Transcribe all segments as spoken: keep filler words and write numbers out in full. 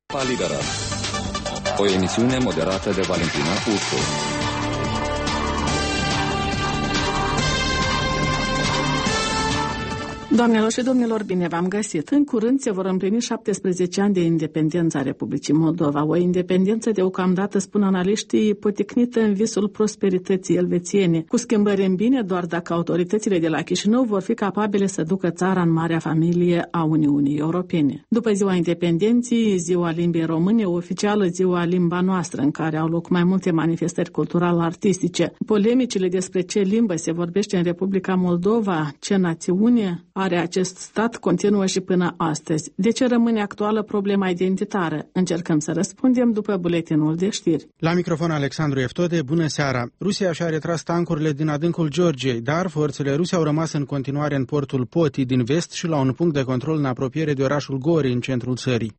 Europa Liberă, o emisiune moderată de Valentina Ursu. Doamnelor și domnilor, bine v-am găsit! În curând se vor împlini șaptesprezece ani de independență a Republicii Moldova, o independență deocamdată, spun analiștii, poticnită în visul prosperității elvețiene, cu schimbări în bine doar dacă autoritățile de la Chișinău vor fi capabile să ducă țara în marea familie a Uniunii Europene. După ziua independenței, ziua limbii române, oficială ziua limba noastră, în care au loc mai multe manifestări cultural-artistice, polemicile despre ce limbă se vorbește în Republica Moldova, ce națiune are acest stat, continuă și până astăzi. De ce rămâne actuală problema identitară? Încercăm să răspundem după buletinul de știri. La microfon Alexandru Eftode, bună seara! Rusia și-a retras tancurile din adâncul Georgiei, dar forțele ruse au rămas în continuare în portul Poti din vest și la un punct de control în apropiere de orașul Gori, în centrul țării.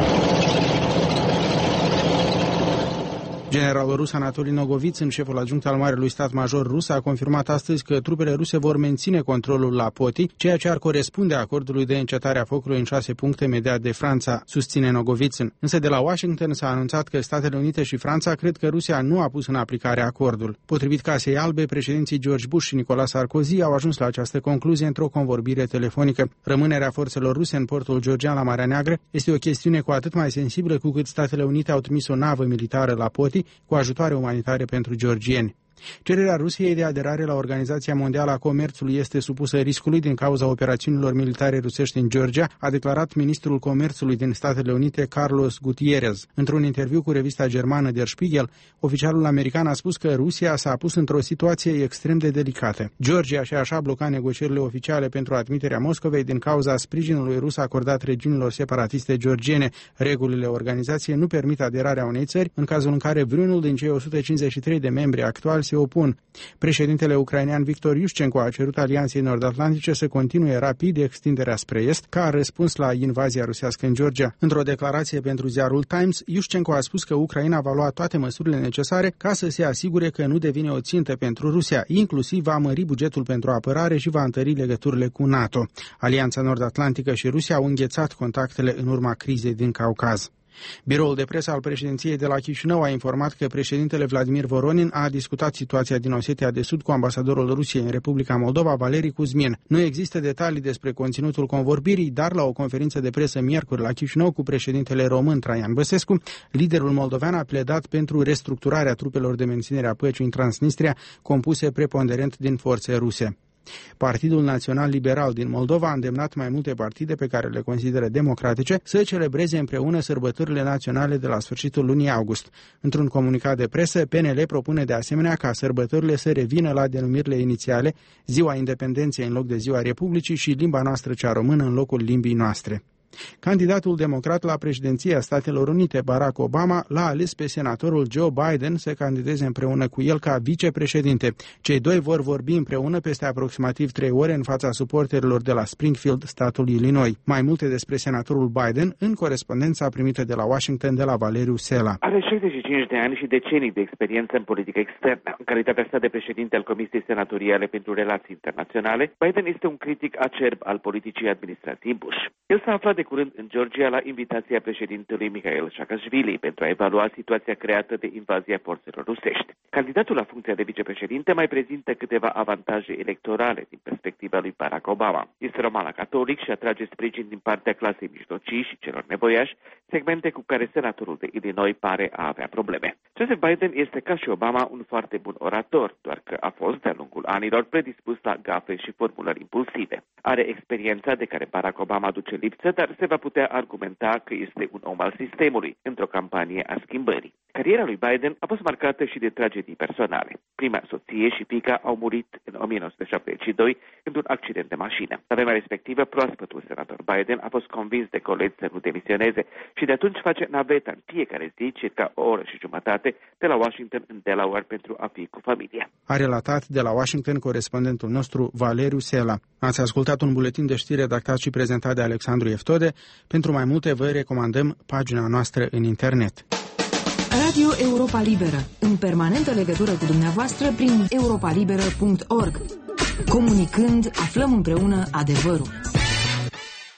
Generalul rus Anatoli Nogovițin, șeful adjunct al Marelui Stat Major rus, a confirmat astăzi că trupele ruse vor menține controlul la Poti, ceea ce ar corespunde acordului de încetare a focului în șase puncte mediat de Franța, susține Nogovițin. Însă de la Washington s-a anunțat că Statele Unite și Franța cred că Rusia nu a pus în aplicare acordul. Potrivit Casei Albe, președinții George Bush și Nicolas Sarkozy au ajuns la această concluzie într-o convorbire telefonică. Rămânerea forțelor ruse în portul georgian la Marea Neagră este o chestiune cu atât mai sensibilă cu cât Statele Unite au trimis o navă militară la Poti cu ajutoare umanitare pentru georgieni. Cererea Rusiei de aderare la Organizația Mondială a Comerțului este supusă riscului din cauza operațiunilor militare rusești în Georgia, a declarat ministrul Comerțului din Statele Unite, Carlos Gutierrez. Într-un interviu cu revista germană Der Spiegel, oficialul american a spus că Rusia s-a pus într-o situație extrem de delicată. Georgia și așa bloca negocierile oficiale pentru admiterea Moscovei din cauza sprijinului rus acordat regiunilor separatiste georgiene. Regulile organizației nu permit aderarea unei țări în cazul în care vreunul din cei o sută cincizeci și trei de membri actuali se opun. Președintele ucrainean Victor Iușcenko a cerut Alianței Nord-Atlantice să continue rapid extinderea spre est, ca răspuns la invazia rusească în Georgia. Într-o declarație pentru ziarul Times, Iușcenko a spus că Ucraina va lua toate măsurile necesare ca să se asigure că nu devine o țintă pentru Rusia, inclusiv va mări bugetul pentru apărare și va întări legăturile cu NATO. Alianța Nord-Atlantică și Rusia au înghețat contactele în urma crizei din Caucaz. Biroul de presă al președinției de la Chișinău a informat că președintele Vladimir Voronin a discutat situația din Osetia de Sud cu ambasadorul Rusiei în Republica Moldova, Valeri Kuzmin. Nu există detalii despre conținutul convorbirii, dar la o conferință de presă miercuri la Chișinău cu președintele român Traian Băsescu, liderul moldovean a pledat pentru restructurarea trupelor de menținere a păcii în Transnistria, compuse preponderent din forțe ruse. Partidul Național Liberal din Moldova a îndemnat mai multe partide pe care le consideră democratice să celebreze împreună sărbătorile naționale de la sfârșitul lunii august. Într-un comunicat de presă, P N L propune de asemenea ca sărbătorile să revină la denumirile inițiale, Ziua Independenței în loc de Ziua Republicii și limba noastră cea română în locul limbii noastre. Candidatul democrat la președinția Statelor Unite, Barack Obama, l-a ales pe senatorul Joe Biden să candideze împreună cu el ca vicepreședinte. Cei doi vor vorbi împreună peste aproximativ trei ore în fața suporterilor de la Springfield, statul Illinois. Mai multe despre senatorul Biden în corespondența primită de la Washington de la Valeriu Sela. Are șaizeci și cinci de ani și decenii de experiență în politică externă. În calitatea sa de președinte al Comisiei Senatoriale pentru Relații Internaționale, Biden este un critic acerb al politicii administrației Bush. El s-a aflat de curând în Georgia la invitația președintelui Mikhail Saakashvili pentru a evalua situația creată de invazia forțelor rusești. Candidatul la funcția de vicepreședinte mai prezintă câteva avantaje electorale din perspectiva lui Barack Obama. Este romano-catolic și atrage sprijin din partea clasei mijlocii și celor nevoiași, segmente cu care senatorul de Illinois pare a avea probleme. Joseph Biden este ca și Obama un foarte bun orator, doar că a fost de-a lungul anilor predispus la gafe și formulări impulsive. Are experiența de care Barack Obama duce lipsă, dar se va putea argumenta că este un om al sistemului într-o campanie a schimbării. Cariera lui Biden a fost marcată și de tragedii personale. Prima soție și fiica au murit în o mie nouă sute șaptezeci și doi într-un accident de mașină. La vremea respectivă, proaspătul senator Biden a fost convins de colegi să nu demisioneze și de atunci face naveta în fiecare zi, circa o oră și jumătate, de la Washington în Delaware pentru a fi cu familia. A relatat de la Washington corespondentul nostru Valeriu Sela. Ați ascultat un buletin de știri redactat și prezentat de Alexandru Eftode. Pentru mai multe vă recomandăm pagina noastră în internet. Radio Europa Liberă, în permanentă legătură cu dumneavoastră prin europa liberă punct org. Comunicând, aflăm împreună adevărul.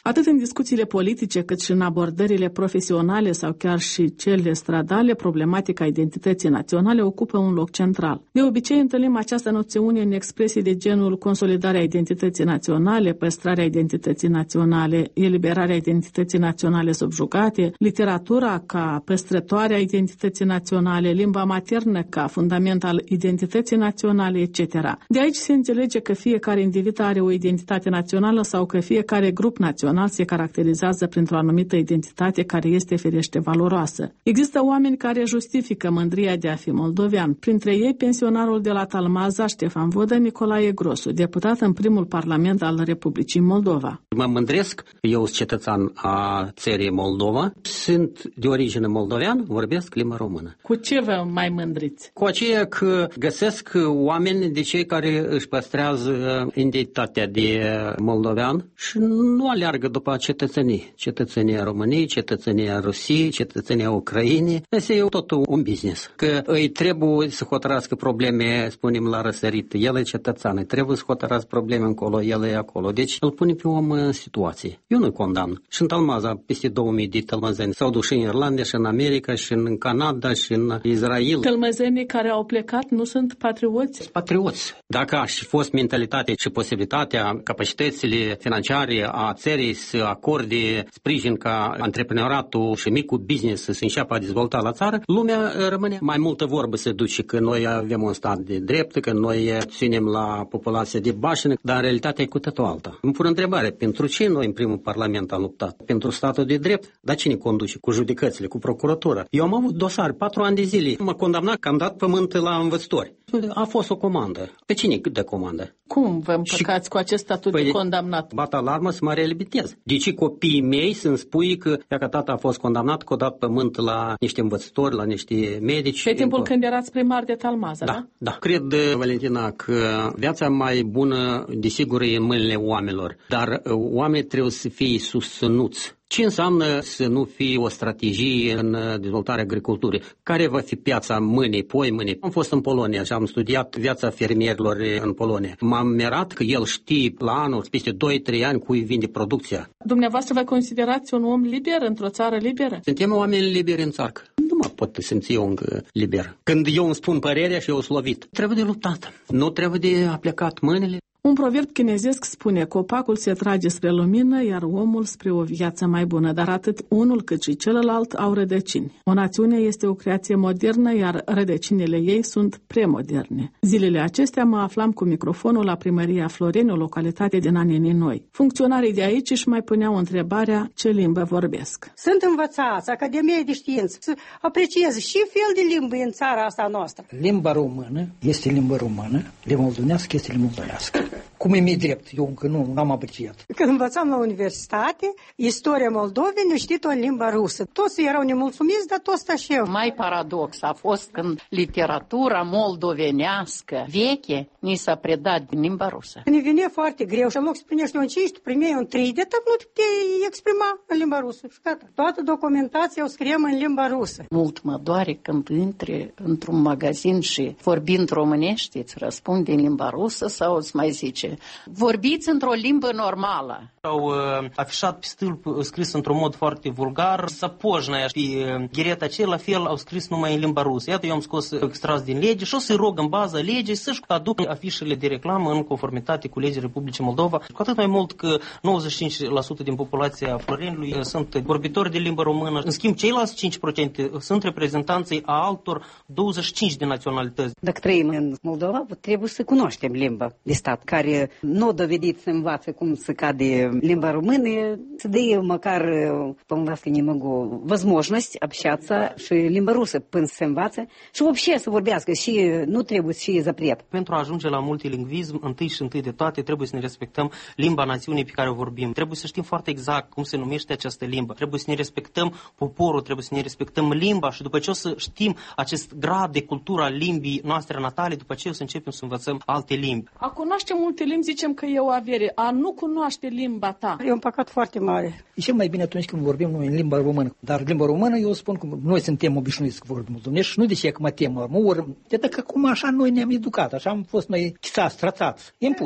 Atât în discuțiile politice, cât și în abordările profesionale sau chiar și cele stradale, problematica identității naționale ocupă un loc central. De obicei întâlnim această noțiune în expresii de genul consolidarea identității naționale, păstrarea identității naționale, eliberarea identității naționale subjugate, literatura ca păstrătoare a identității naționale, limba maternă ca fundament al identității naționale, et cetera. De aici se înțelege că fiecare individ are o identitate națională sau că fiecare grup național se caracterizează printr-o anumită identitate care este firește valoroasă. Există oameni care justifică mândria de a fi moldovean, printre ei pensionarul de la Talmaza, Ștefan Vodă, Nicolae Grosu, deputat în primul parlament al Republicii Moldova. Mă mândresc, eu sunt cetățean a țării Moldova, sunt de origine moldovean, vorbesc limba română. Cu ce vă mai mândriți? Cu aceea că găsesc oameni de cei care își păstrează identitatea de moldovean și nu aleargă după cetățenii. Cetățenia României, cetățenia Rusiei, cetățenia Ucrainei. Asta e tot un business. Că îi trebuie să hotărască probleme, spunem, la răsărit. El e cetățean, îi trebuie să hotărască probleme încolo, el e acolo. Deci îl pune pe om în situație. Eu nu-i condamn. Și în Talmaza, peste două mii de tălmăzeni s-au dus și în Irlanda, și în America, și în Canada, și în Israel. Tălmăzenii care au plecat nu sunt patrioți? Patrioți. Dacă aș fi fost mentalitatea și posibilitatea, capacitățile financiare a țării să acorde sprijin ca antreprenoratul și micul business să se înceapă a dezvolta la țară, lumea rămâne mai multă vorbă să duce că noi avem un stat de drept, că noi ținem la populația de bașină, dar în realitate e cu totul alta. Îmi pun întrebare, pentru ce noi în primul parlament am luptat? Pentru statul de drept? Dar cine conduce? Cu judecățile, cu procuratura? Eu am avut dosare, patru ani de zile. M-a condamnat că am dat pământ la învățători. A fost o comandă. Pe cine de comandă? Cum vă împăcați și cu acest statut păi de condamnat? Bat alarmă să mă reabilitez. De ce copiii mei să-mi spui că dacă tata a fost condamnat, că a dat pământ la niște învățători, la niște medici? Pe timpul când erați primar de Talmaza, da? Da, da. Cred, Valentina, că viața mai bună, desigur, e în mâinile oamenilor, dar oamenii trebuie să fie susținuți. Ce înseamnă să nu fie o strategie în dezvoltarea agriculturii? Care va fi piața mâinii, poi mâinii? Am fost în Polonia și am studiat viața fermierilor în Polonia. M-am mirat că el știe la anul, peste doi trei ani, cui vinde producția. Dumneavoastră vă considerați un om liber într-o țară liberă? Suntem oameni liberi în țară. Nu mă pot simți eu încă liber. Când eu îmi spun părerea și eu slăvit, trebuie de luptat. Nu trebuie de aplecat mâinile. Un proverb chinezesc spune: copacul se trage spre lumină, iar omul spre o viață mai bună, dar atât unul cât și celălalt au rădăcini. O națiune este o creație modernă, iar rădăcinile ei sunt premoderne. Zilele acestea mă aflam cu microfonul la primăria Floreni, o localitate din Anenii Noi. Funcționarii de aici își mai puneau întrebarea: ce limbă vorbesc? Sunt învățați, Academie de Științe, să apreciez și fel de limbă în țara asta noastră. Limba română este limba română, limba moldovenească este limba moldovenească. Cum e mie drept, eu încă nu am apreciat. Când învățam la universitate, istoria Moldovei ne știt-o în limba rusă. Toți erau nemulțumiți, dar toți sta și eu. Mai paradox a fost când literatura moldovenească veche ni s-a predat din limba rusă. Ne vine foarte greu și în loc să primești un cinci, tu primeai un trei, de tot nu te puteai exprima în limba rusă. Și gata. Toată documentația o scriem în limba rusă. Mult mă doare când intri într-un magazin și vorbind românești îți răspunde în limba rusă sau îți mai zice: vorbiți într-o limbă normală. Au uh, afișat pe stâlp, scris într-un mod foarte vulgar, Sapojnaia, pe uh, ghereta aceea, la fel, au scris numai în limba rusă. Iată, eu am scos extras din lege și o să-i rog în baza legii să-și aducă afișele de reclamă în conformitate cu legea Republicii Moldova. Cu atât mai mult că nouăzeci și cinci la sută din populația Florenului uh, sunt vorbitori de limbă română. În schimb, ceilalți cinci la sută sunt reprezentanții a altor douăzeci și cinci de naționalități. Dacă trăim în Moldova, trebuie să cunoaștem limba de stat, care nu a dovedit să învață cum să cade limba română, să dea măcar по-моему немного возможность общаться și limba rusă până să se învață și вообще să vorbească și nu trebuie să fie запрет. Pentru a ajunge la multilingvism, întâi și întâi de toate trebuie să ne respectăm limba națiunii pe care o vorbim. Trebuie să știm foarte exact cum se numește această limbă. Trebuie să ne respectăm poporul, trebuie să ne respectăm limba și după ce o să știm acest grad de cultură al limbii noastre natale, după ce o să începem să învățăm alte limbi. A cunoaște multe limbi zicem că e o avere. A nu cunoaște limba ta e un păcat foarte mare. E cel mai bine atunci când vorbim noi în limba română. Dar limba română, eu spun că noi suntem obișnuiți să vorbim moldovenești și nu de ce că mă tem, mă ori, de dacă cum așa noi ne-am educat, așa am fost noi chisați, tratați, impuși.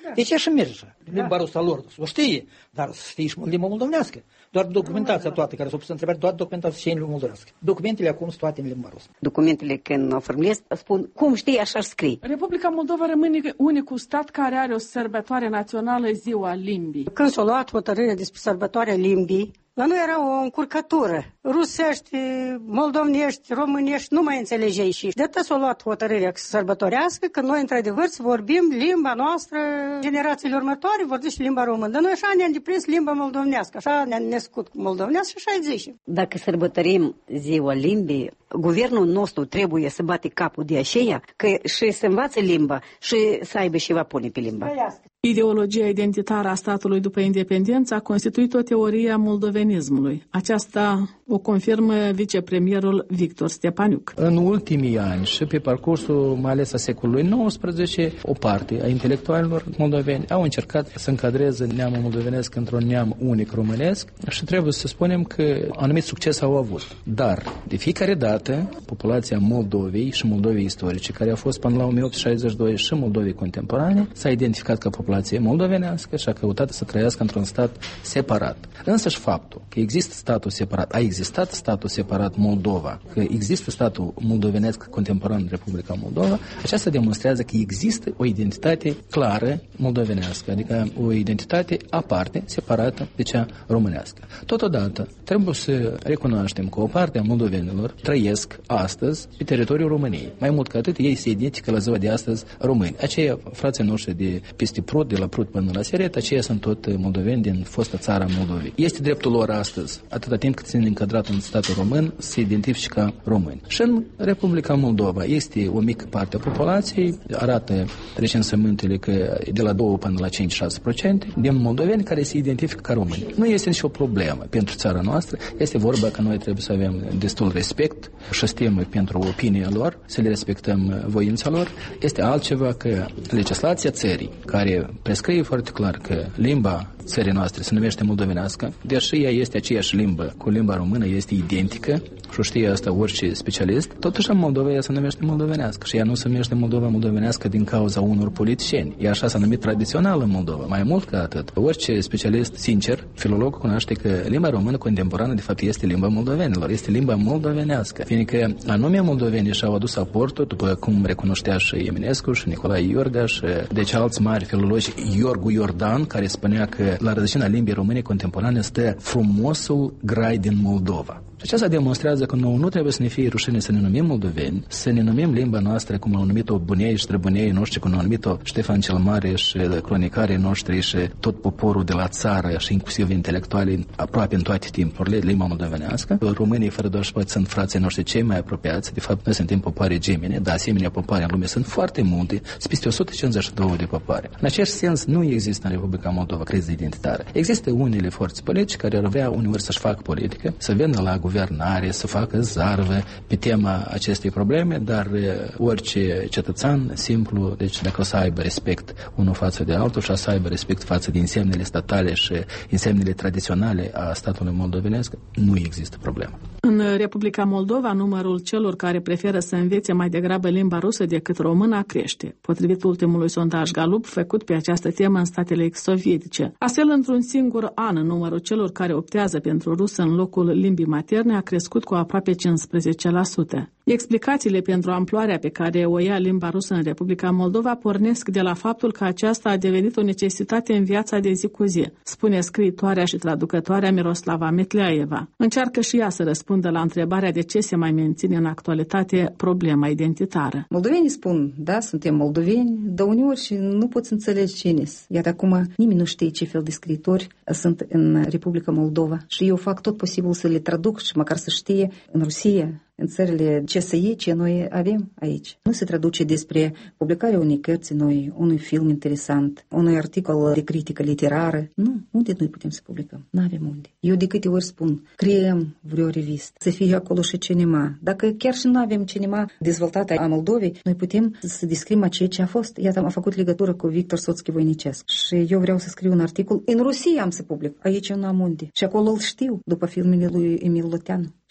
Da. Deci așa merge așa. Limba rusă a lor, o știe, dar să știe și limba moldovenească. Doar documentația toată care s-a pus întrebare, doar documentația și în limba moldovenească. Documentele acum sunt toate în limba rusă. Documentele când o formulez spun cum știi așa scrii. Republica Moldova rămâne unicul stat care are o sărbătoare națională, Ziua Limbii. Când s-a luat hotărârea despre sărbătoarea limbii, la noi era o încurcătură. Rusești, moldovnești, românești, nu mai înțelegeai și de atât s-a luat hotărârea să sărbătorească, că noi într-adevăr să vorbim limba noastră, generațiile următoare vorbește limba română. Dar noi așa ne-am deprins limba moldovnească, așa ne-am născut cu moldovnească și așa îi zicem. Dacă sărbătorim Ziua Limbii, guvernul nostru trebuie să bate capul de aceea că și să învațe limba și să aibă ceva pune pe limba. Ideologia identitară a statului după independență a constituit o teorie a moldovenismului. Aceasta o confirmă vicepremierul Victor Stepaniuc. În ultimii ani și pe parcursul mai ales a secolului nouăsprezece, o parte a intelectualilor moldoveni au încercat să încadreze neamul moldovenesc într-un neam unic românesc și trebuie să spunem că anumit succes au avut. Dar, de fiecare dată, populația Moldovei și Moldovei istorice, care a fost până la o mie opt sute șaizeci și doi și Moldovei contemporane, s-a identificat ca populație moldovenească și a căutat să trăiască într-un stat separat. Însăși faptul că există statul separat, a existat statul separat Moldova, că există statul moldovenesc contemporan în Republica Moldova, aceasta demonstrează că există o identitate clară moldovenească, adică o identitate aparte, separată de cea românească. Totodată, trebuie să recunoaștem că o parte a moldovenilor trăiesc astăzi pe teritoriul României. Mai mult ca atât, ei se identifică la ziua de astăzi români. Aceia, frații noștri de peste Prut, de la Prut până la Seret, aceia sunt tot moldoveni din fosta țara Moldovei. Este dreptul lor astăzi, atâta timp cât sunt încadrat în statul român, să se identifice ca români. Și în Republica Moldova este o mică parte a populației, arată recensământele că de la doi până la cinci șase la sută din moldoveni care se identifică ca români. Nu este nicio problemă pentru țara noastră, este vorba că noi trebuie să avem destul respect și stimă pentru opinia lor, să le respectăm voința lor. Este altceva că legislația țării, care prescrie foarte clar că limba țării noastre se numește moldovenească, deși ea este aceeași limbă cu limba română, este identică și știe asta orice specialist, totuși în Moldova ea se numește moldovenească și ea nu se numește Moldova moldovenească din cauza unor politicieni. Ea așa s-a numit tradițional în Moldova. Mai mult ca atât, orice specialist sincer, filolog, cunoaște că limba română contemporană de fapt este limba moldovenilor, este limba moldovenească, fiindcă anume moldovenii și-au adus aportul, după cum recunoștea și Eminescu și Nicolae Iorga și deci alți mari filologi, Iorgu Iordan, care spunea că la rădăcina limbii române contemporane stă frumosul grai din Moldova. Și aceasta demonstrează că nouă nu trebuie să ne fie rușine să ne numim moldoveni, să ne numim limba noastră cum au numit-o bunei și străbunei noștri, cum au numit-o Ștefan cel Mare și cronicarii noștri și tot poporul de la țară și inclusiv intelectualii aproape în toate timpurile, limba moldovenească. Românii, fără doar și poate, sunt frații noștri cei mai apropiați. De fapt, noi suntem popoare gemene, dar asemenea popoare în lume sunt foarte multe, sunt peste o sută cincizeci și doi de popoare. În acest sens, nu există în Republica Moldova criză identitară. Există unele forțe politice care ar vrea uneori să-și facă politică, să vină la guvernare, să facă zarvă pe tema acestei probleme, dar orice cetățean simplu, deci dacă o să aibă respect unul față de altul și o să aibă respect față de însemnele statale și însemnele tradiționale a statului moldovenesc, nu există problemă. În Republica Moldova, numărul celor care preferă să învețe mai degrabă limba rusă decât româna crește, potrivit ultimului sondaj Gallup făcut pe această temă în statele ex-sovietice. Astfel, într-un singur an, numărul celor care optează pentru rusă în locul limbii materne a crescut cu aproape cincisprezece la sută. Explicațiile pentru amploarea pe care o ia limba rusă în Republica Moldova pornesc de la faptul că aceasta a devenit o necesitate în viața de zi cu zi, spune scriitoarea și traducătoarea Miroslava Metleaeva. Încearcă și ea să răspundă la întrebarea de ce se mai menține în actualitate problema identitară. Moldovenii spun, da, suntem moldoveni, dar uneori și nu poți înțelege cine-s. Iar acum nimeni nu știe ce fel de scriitori sunt în Republica Moldova și eu fac tot posibil să le traduc și măcar să știe în Rusia, în țările ce să iei, ce noi avem aici. Nu se traduce despre publicarea unei cărți noi, unui film interesant, unui articol de critică literară. Nu, unde noi putem să publicăm? N-avem unde. Eu de câte ori spun, creăm vreo revistă, să fie acolo și cinema. Dacă chiar și nu avem cinema dezvoltată a Moldovei, noi putem să descriem ceea ce a fost. Iată, am făcut legătură cu Victor Soțchi Voinicesc și eu vreau să scriu un articol. În Rusia am să public, aici eu nu am unde. Și acolo îl știu, după filmele lui Emil Loteanu.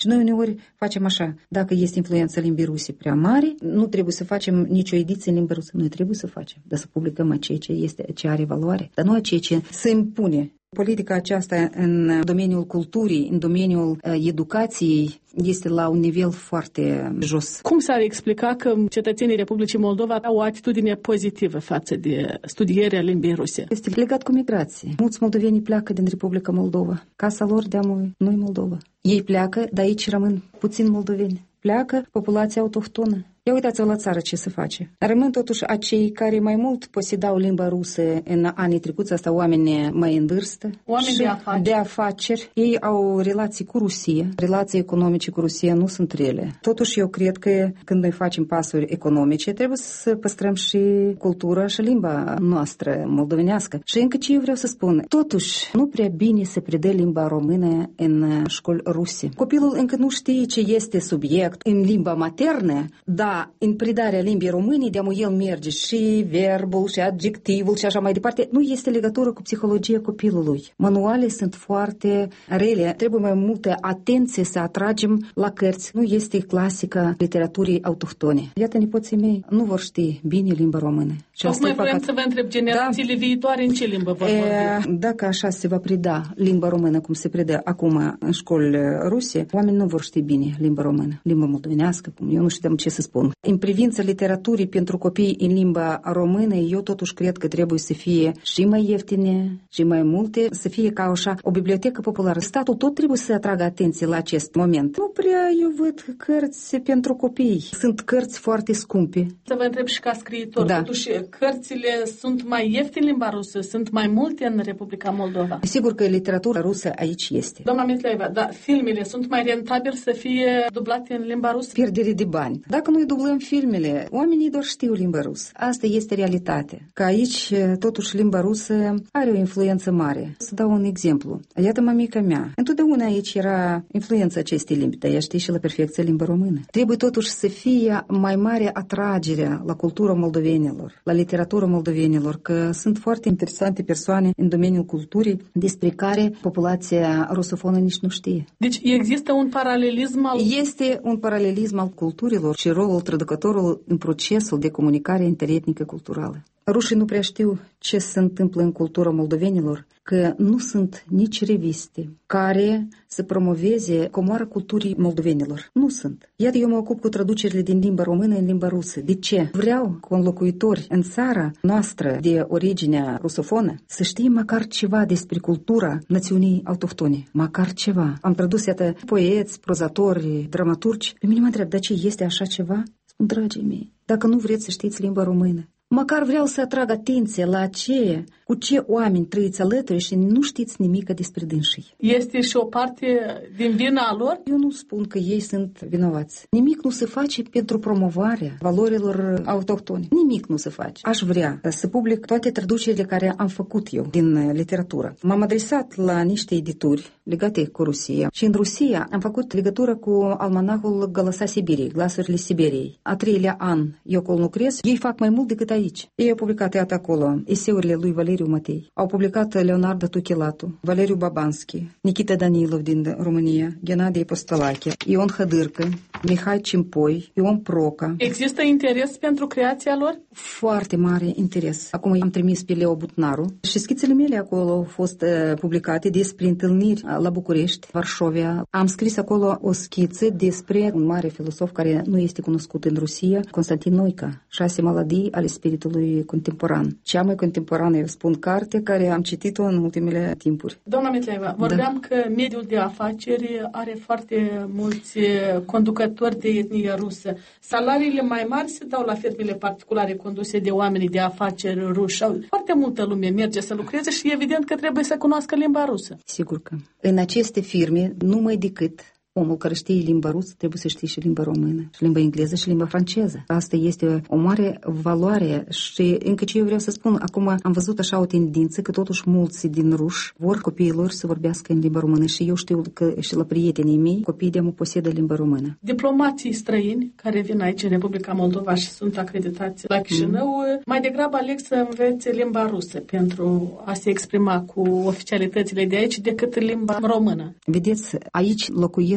Și noi uneori facem așa, dacă este influența limbii ruse prea mare, nu trebuie să facem nicio ediție în limba rusă. Noi trebuie să facem, dar să publicăm ceea ce, este, ce are valoare, dar nu ceea ce se impune. Politica aceasta în domeniul culturii, în domeniul uh, educației, este la un nivel foarte jos. Cum s-ar explica că cetățenii Republicii Moldova au o atitudine pozitivă față de studierea limbii ruse? Este legat cu migrație. Mulți moldoveni pleacă din Republica Moldova. Casa lor de-amul nu-i Moldova. Ei pleacă, dar aici rămân puțin moldoveni. Pleacă populația autohtonă. Ia uitați-vă la țară ce se face. Rămân totuși acei care mai mult posedau limba rusă în anii trecuți, asta oameni mai în vârstă. Oameni de afaceri. de afaceri. Ei au relații cu Rusia. Relații economice cu Rusia nu sunt rele. Totuși eu cred că când noi facem pasuri economice, trebuie să păstrăm și cultura și limba noastră moldovenească. Și încă ce eu vreau să spun, totuși nu prea bine se predă limba română în școli ruse. Copilul încă nu știe ce este subiect în limba maternă, dar în predarea limbii române, de-amu el merge și verbul, și adjectivul, și așa mai departe, nu este legătură cu psihologia copilului. Manuale sunt foarte rele. Trebuie mai multă atenție să atragem la cărți. Nu este clasica literaturii autohtone. Iată, nepoții mei nu vor ști bine limba română. Tocmai vreau să vă întreb, generațiile da. viitoare în ce limbă vor vorbi? Dacă așa se va preda limba română, cum se predă acum în școli ruse, oamenii nu vor ști bine limba română, limba moldovenească, cum eu nu știu ce să spun. În privința literaturii pentru copii în limba română, eu totuși cred că trebuie să fie și mai ieftine, și mai multe, să fie ca așa o bibliotecă populară. Statul tot trebuie să atragă atenție la acest moment. Nu prea eu văd cărți pentru copii. Sunt cărți foarte scumpe. Să vă întreb și ca scriitor, da. Totuși cărțile sunt mai ieftine în limba rusă, sunt mai multe în Republica Moldova. Sigur că literatura rusă aici este. Doamna Mitleeva, dar filmele sunt mai rentabile să fie dublate în limba rusă? Pierdere de bani. Dacă noi dublăm filmele, oamenii doar știu limba rusă. Asta este realitatea. Că aici, totuși, limba rusă are o influență mare. Să dau un exemplu. Iată mămica mea. Întotdeauna aici era influența acestei limbi, dar ea știe și la perfecție limba română. Trebuie totuși să fie mai mare atragerea la cultura moldovenilor, la literatura moldovenilor, că sunt foarte interesante persoane în domeniul culturii despre care populația rusofonă nici nu știe. Deci există un paralelism al... Este un paralelism al culturilor și rolul traducătorului în procesul de comunicare interetnică culturală. Rușii nu prea știu ce se întâmplă în cultura moldovenilor, că nu sunt nici reviste care să promoveze comoara culturii moldovenilor. Nu sunt. Iată, eu mă ocup cu traducerile din limba română în limba rusă. De ce? Vreau cu locuitori în țara noastră de origine rusofonă să știe măcar ceva despre cultura națiunii autohtone. Măcar ceva. Am tradus, iată, poeți, prozatori, dramaturgi. Pe mine mă întreb, dar ce este așa ceva? Spun, dragii mei, dacă nu vreți să știți limba română, măcar vreau să atrag atenție la aceea cu ce oameni trăiți alături și nu știți nimic despre dânsii. Este și o parte din vina lor? Eu nu spun că ei sunt vinovați. Nimic nu se face pentru promovarea valorilor autohtone. Nimic nu se face. Aș vrea să public toate traducerile care am făcut eu din literatură. M-am adresat la niște edituri legate cu Rusia și în Rusia am făcut legătură cu almanahul Gălăsa Sibiriei, Glasurile Siberiei. A treilea an eu acolo lucrez, ei fac mai mult decât aici. Ei au publicat, iată acolo, eseurile lui Valeriu Matei. Au publicat Leonardo Tuchilatu, Valeriu Babanski, Nikita Danilov din România, Ghenadie Postolache, Ion Hădârcă, Mihai Cimpoi, Ion Proca. Există interes pentru creația lor? Foarte mare interes. Acum am trimis pe Leo Butnaru și schițele mele acolo au fost uh, publicate despre întâlniri la București, Varșovia. Am scris acolo o schiță despre un mare filosof care nu este cunoscut în Rusia, Constantin Noica, Șase maladii ale spiritului contemporan. Cea mai contemporană, eu spun, carte care am citit-o în ultimele timpuri. Doamna Mitleeva, vorbeam da. că mediul de afaceri are foarte mulți conducători de etnie rusă. Salariile mai mari se dau la firmele particulare conduse de oameni de afaceri ruși. Foarte multă lume merge să lucreze și evident că trebuie să cunoască limba rusă. Sigur că. În aceste firme, numai decât omul care știe limba rusă trebuie să știe și limba română, și limba engleză și limba franceză. Asta este o mare valoare și încă ce eu vreau să spun, acum am văzut așa o tendință că totuși mulți din ruși vor copiilor să vorbească în limba română și eu știu că și la prietenii mei copiii de-amu posedă limba română. Diplomații străini care vin aici în Republica Moldova și sunt acreditați la Chișinău, mm. mai degrabă aleg să învețe limba rusă pentru a se exprima cu oficialitățile de aici decât limba română. Vedeți, aici locuiesc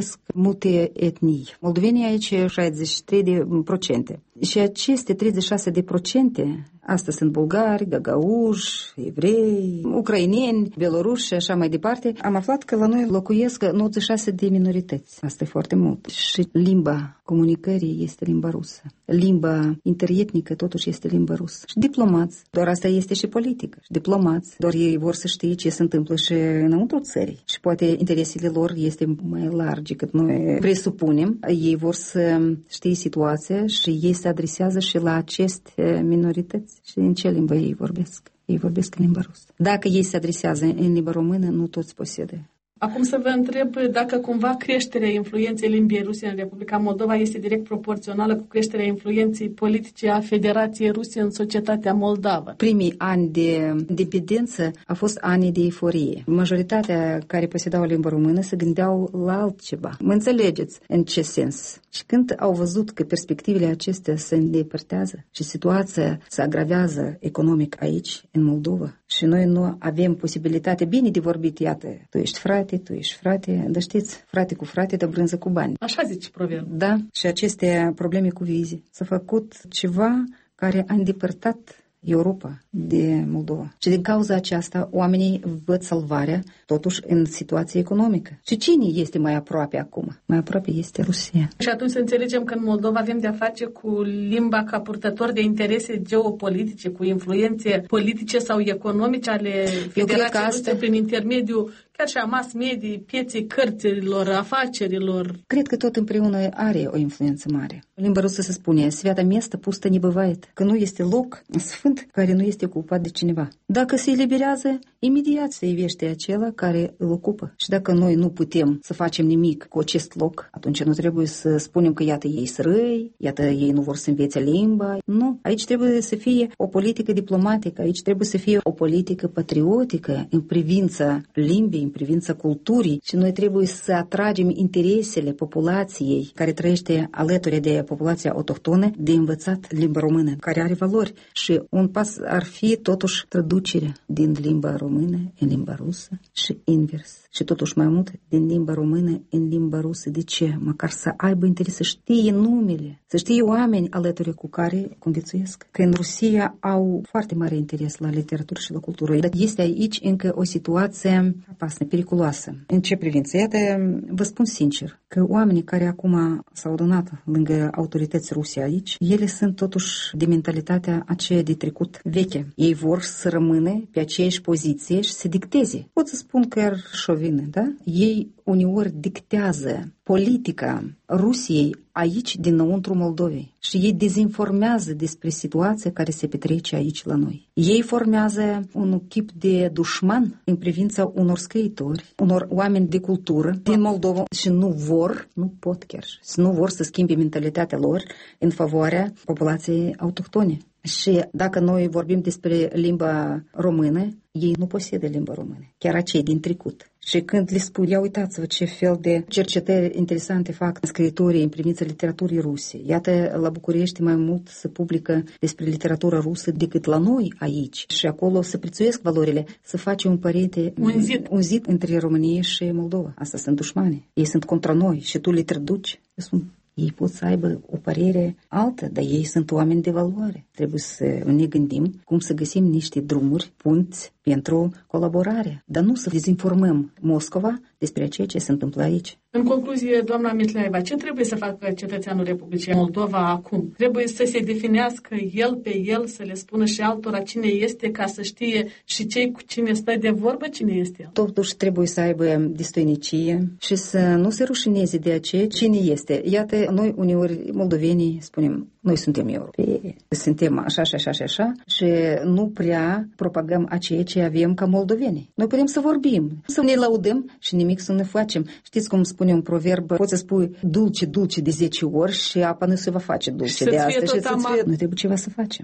vorbesc multe etnii. Moldovenii aici șaizeci și trei de procente. Și aceste treizeci și șase de procente, asta sunt bulgari, gagauși, evrei, ucraineni, beloruși și așa mai departe, am aflat că la noi locuiesc nouăzeci și șase de minorități. Asta e foarte mult. Și limba comunicării este limba rusă. Limba interetnică totuși este limba rusă. Și diplomați, doar asta este și politică. Și diplomați, doar ei vor să știe ce se întâmplă și înăuntru țării. Și poate interesele lor este mai largi cât noi presupunem. Ei vor să știe situația și ei se adresează și la aceste minorități. Și în ce limbă ei vorbesc? Ei vorbesc în limba rusă. Dacă ei se adresează în limba română, nu toți posedă. Acum să vă întreb dacă cumva creșterea influenței limbii ruse în Republica Moldova este direct proporțională cu creșterea influenței politice a Federației Ruse în societatea moldavă. Primii ani de dependență au fost ani de euforie. Majoritatea care posedau limba română se gândeau la altceva. Mă înțelegeți în ce sens? Și când au văzut că perspectivele acestea se îndepărtează și situația se agravează economic aici, în Moldova, și noi nu avem posibilitate bine de vorbit, iată, tu ești frate, tu ești frate, dar știți, frate cu frate, dă brânză cu bani. Așa zice proverb. Da, și aceste probleme cu vize. S-a făcut ceva care a îndepărtat Europa de Moldova. Și din cauza aceasta, oamenii văd salvarea, totuși, în situație economică. Și cine este mai aproape acum? Mai aproape este Rusia. Și atunci să înțelegem că în Moldova avem de-a face cu limba ca purtător de interese geopolitice, cu influențe politice sau economice ale Federației Ruse prin intermediul chiar și a mass media, pieței cărților, afacerilor. Cred că tot împreună are o influență mare. În limba rusă se spune, свято место пусто не бывает, că nu este loc sfânt care nu este ocupat de cineva. Dacă se eliberează, imediat se ivește acela care îl ocupă. Și dacă noi nu putem să facem nimic cu acest loc, atunci nu trebuie să spunem că iată ei sărăi, iată ei nu vor să învețe limba. Nu, aici trebuie să fie o politică diplomatică, aici trebuie să fie o politică patriotică în privința limbii, în privința culturii și noi trebuie să atragem interesele populației care trăiește alături de populația autohtonă de învățat limba română, care are valori. Și un pas ar fi totuși traducerea din limba română în limba rusă și invers. Și totuși mai mult din limba română în limba rusă. De ce? Măcar să aibă interes să știe numele, să știe oameni alături cu care conviețuiesc. Că în Rusia au foarte mare interes la literatură și la cultură. Dar este aici încă o situație apasă, periculoasă. În ce privință? Iată, vă spun sincer, că oamenii care acum s-au adunat lângă autorități ruse aici, ele sunt totuși de mentalitatea aceea de trecut veche. Ei vor să rămână pe aceeași poziție și să dicteze. Pot să spun că ar șovină, da? Ei uneori dictează politica Rusiei aici dinăuntru Moldovei și ei dezinformează despre situația care se petrece aici la noi. Ei formează un chip de dușman în privința unor scriitori, unor oameni de cultură din Moldova și nu vor, nu pot chiar, și nu vor să schimbe mentalitatea lor în favoarea populației autohtone. Și dacă noi vorbim despre limba română, ei nu posedă limba română, chiar acei din trecut. Și când le spun, ia uitați-vă ce fel de cercetări interesante fac scriitorii în privința literaturii ruse. Iată, la București mai mult se publică despre literatura rusă decât la noi aici. Și acolo se prețuiesc valorile, să face un părinte, un zid. un zid între România și Moldova. Asta sunt dușmani. Ei sunt contra noi și tu le traduci. Sunt Ei pot să aibă o părere altă, dar ei sunt oameni de valoare. Trebuie să ne gândim cum să găsim niște drumuri, punți pentru colaborare, dar nu să dezinformăm Moscova despre ceea ce se întâmplă aici. În concluzie, doamna Mitleaeva, ce trebuie să facă cetățeanul Republicii Moldova acum? Trebuie să se definească el pe el, să le spună și altora cine este, ca să știe și cei cu cine stă de vorbă, cine este el. Totuși trebuie să aibă destoinicie și să nu se rușineze de aceea cine este. Iată, noi uneori moldovenii spunem, noi suntem europeni, suntem așa și așa și așa și nu prea propagăm aceea ce avem ca moldoveni. Noi putem să vorbim, să ne laudăm și nimic să ne facem. Știți cum spune un proverb? Poți să spui dulce, dulce de zece ori și apa nu se va face dulce de asta și să-ți fie. Noi trebuie ceva să facem.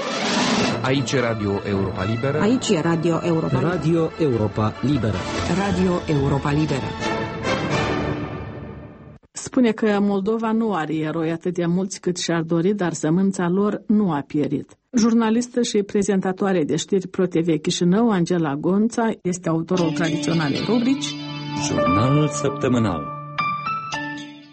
Aici e Radio Europa Liberă. Aici e Radio Europa Liberă. Radio Europa Liberă. Radio Europa Liberă. Spune că Moldova nu are eroi atât de mulți cât și-ar dori, dar sămânța lor nu a pierit. Jurnalistă și prezentatoare de știri ProTV Chișinău, Angela Gonța, este autorul tradiționalei rubrici Jurnalul săptămânal.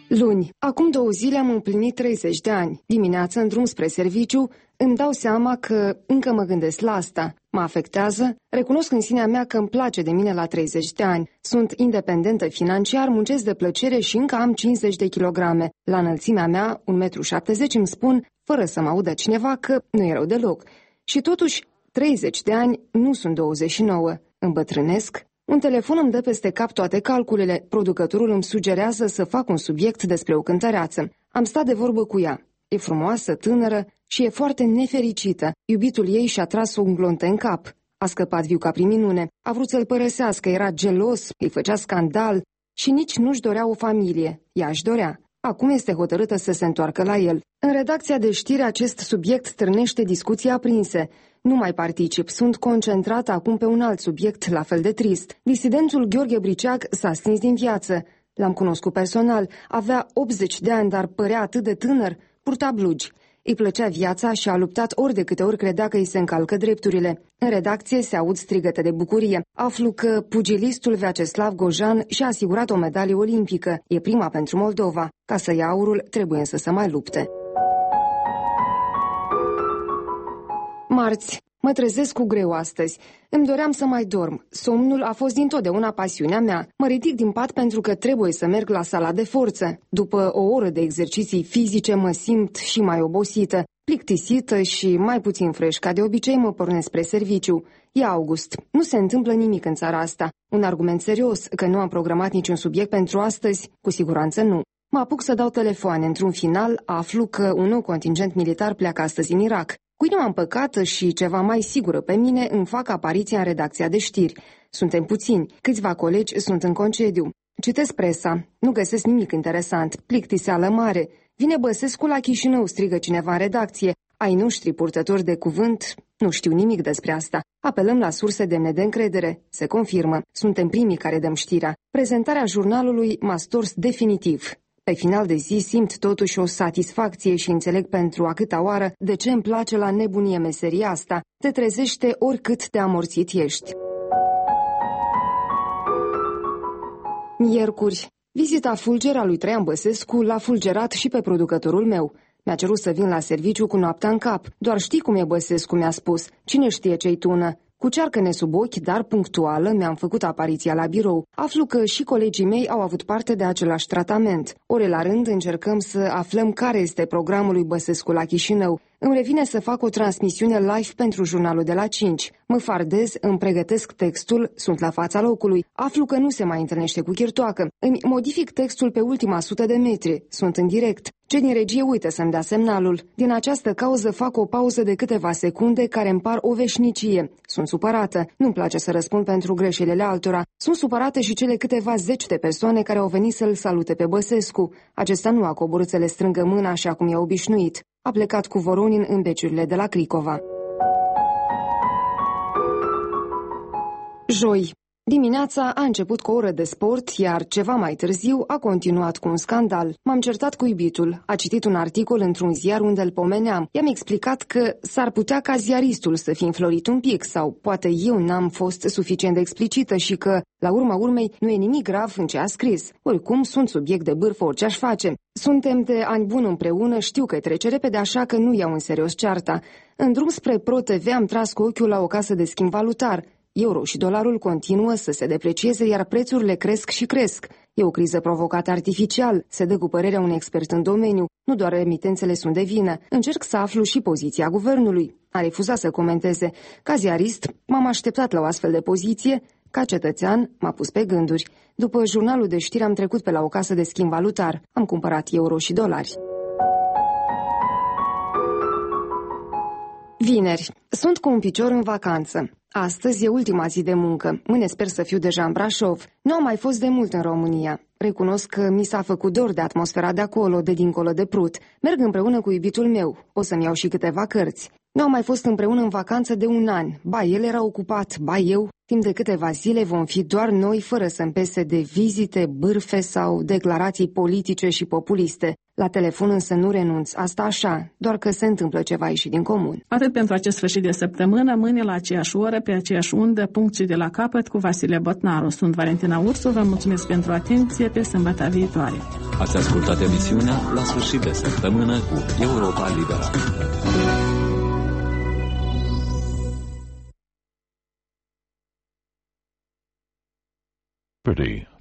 Luni, acum două zile am împlinit treizeci de ani. Dimineața, în drum spre serviciu, îmi dau seama că încă mă gândesc la asta. Mă afectează? Recunosc în sinea mea că îmi place de mine la treizeci de ani. Sunt independentă financiar, muncesc de plăcere și încă am cincizeci de kilograme. La înălțimea mea, un metru șaptezeci, îmi spun, fără să mă audă cineva, că nu e rău deloc. Și totuși, treizeci de ani nu sunt douăzeci și nouă. Îmbătrânesc? Un telefon îmi dă peste cap toate calculele. Producătorul îmi sugerează să fac un subiect despre o cântăreață. Am stat de vorbă cu ea. E frumoasă, tânără și e foarte nefericită. Iubitul ei și-a tras un glontă în cap. A scăpat viu ca prin minune. A vrut să-l părăsească, era gelos, îi făcea scandal și nici nu-și dorea o familie. Ea își dorea. Acum este hotărâtă să se întoarcă la el. În redacția de știri acest subiect stârnește discuții aprinse. Nu mai particip, sunt concentrată acum pe un alt subiect la fel de trist. Disidentul Gheorghe Briceag s-a stins din viață. L-am cunoscut personal, avea optzeci de ani, dar părea atât de tânăr, purta blugi. Îi plăcea viața și a luptat ori de câte ori credea că îi se încalcă drepturile. În redacție se aud strigăte de bucurie. Aflu că pugilistul Vyacheslav Gojan și-a asigurat o medalie olimpică. E prima pentru Moldova. Ca să ia aurul, trebuie însă să mai lupte. Marți. Mă trezesc cu greu astăzi. Îmi doream să mai dorm. Somnul a fost dintotdeauna pasiunea mea. Mă ridic din pat pentru că trebuie să merg la sala de forță. După o oră de exerciții fizice mă simt și mai obosită, plictisită și mai puțin fresh. Ca de obicei mă pornesc spre serviciu. E august. Nu se întâmplă nimic în țara asta. Un argument serios că nu am programat niciun subiect pentru astăzi? Cu siguranță nu. Mă apuc să dau telefoane. Într-un final aflu că un nou contingent militar pleacă astăzi în Irak. Cu inima împăcată și ceva mai sigură pe mine îmi fac apariția în redacția de știri. Suntem puțini, câțiva colegi sunt în concediu. Citesc presa, nu găsesc nimic interesant, plictiseală mare. Vine Băsescu la Chișinău, strigă cineva în redacție. Ai noștri purtători de cuvânt? Nu știu nimic despre asta. Apelăm la surse demne de încredere. Se confirmă, suntem primii care dăm știrea. Prezentarea jurnalului m-a stors definitiv. Pe final de zi simt totuși o satisfacție și înțeleg pentru a câta oară de ce îmi place la nebunie meseria asta. Te trezește oricât de amorțit ești. Miercuri. Vizita fulger a lui Traian Băsescu l-a fulgerat și pe producătorul meu. Mi-a cerut să vin la serviciu cu noaptea în cap. Doar știi cum e Băsescu, mi-a spus. Cine știe ce-i tună? Cu cearcăne sub ochi, dar punctuală, mi-am făcut apariția la birou. Aflu că și colegii mei au avut parte de același tratament. Ore la rând încercăm să aflăm care este programul lui Băsescu la Chișinău. Îmi revine să fac o transmisiune live pentru jurnalul de la cinci. Mă fardez, îmi pregătesc textul, sunt la fața locului. Aflu că nu se mai întâlnește cu chirtoacă. Îmi modific textul pe ultima sută de metri. Sunt în direct. Cei din regie uită să-mi dea semnalul. Din această cauză fac o pauză de câteva secunde care îmi par o veșnicie. Sunt supărată. Nu-mi place să răspund pentru greșelile altora. Sunt supărate și cele câteva zeci de persoane care au venit să-l salute pe Băsescu. Acesta nu a coborât să le strângă mâna așa cum i-a obișnuit. A plecat cu Voronin în beciurile de la Cricova. Joi. Dimineața a început cu o oră de sport, iar ceva mai târziu a continuat cu un scandal. M-am certat cu iubitul. A citit un articol într-un ziar unde îl pomeneam. I-am explicat că s-ar putea ca ziaristul să fi înflorit un pic sau poate eu n-am fost suficient de explicită și că, la urma urmei, nu e nimic grav în ce a scris. Oricum, sunt subiect de bârfă orice aș face. Suntem de ani buni împreună, știu că trece repede, așa că nu iau în serios cearta. În drum spre Pro T V am tras cu ochiul la o casă de schimb valutar. Euro și dolarul continuă să se deprecieze, iar prețurile cresc și cresc. E o criză provocată artificial, se dă cu părerea unui expert în domeniu. Nu doar emitențele sunt de vină. Încerc să aflu și poziția guvernului. A refuzat să comenteze. Ca ziarist, m-am așteptat la o astfel de poziție. Ca cetățean, m-a pus pe gânduri. După jurnalul de știri am trecut pe la o casă de schimb valutar. Am cumpărat euro și dolari. Vineri. Sunt cu un picior în vacanță. Astăzi e ultima zi de muncă. Mâine sper să fiu deja în Brașov. Nu am mai fost de mult în România. Recunosc că mi s-a făcut dor de atmosfera de acolo, de dincolo de Prut. Merg împreună cu iubitul meu. O să-mi iau și câteva cărți. Nu am mai fost împreună în vacanță de un an. Ba el era ocupat, ba eu. Timp de câteva zile vom fi doar noi, fără să-mi pese de vizite, bârfe sau declarații politice și populiste. La telefon însă nu renunț, asta așa, doar că se întâmplă ceva ieșit din comun. Atât pentru acest sfârșit de săptămână, mâine la aceeași oră, pe aceeași undă, punct și de la capăt cu Vasile Botnaru. Sunt Valentina Ursu, vă mulțumesc pentru atenție, pe sâmbătă viitoare. Ați ascultat emisiunea La sfârșit de săptămână cu Europa Liberă. Pretty.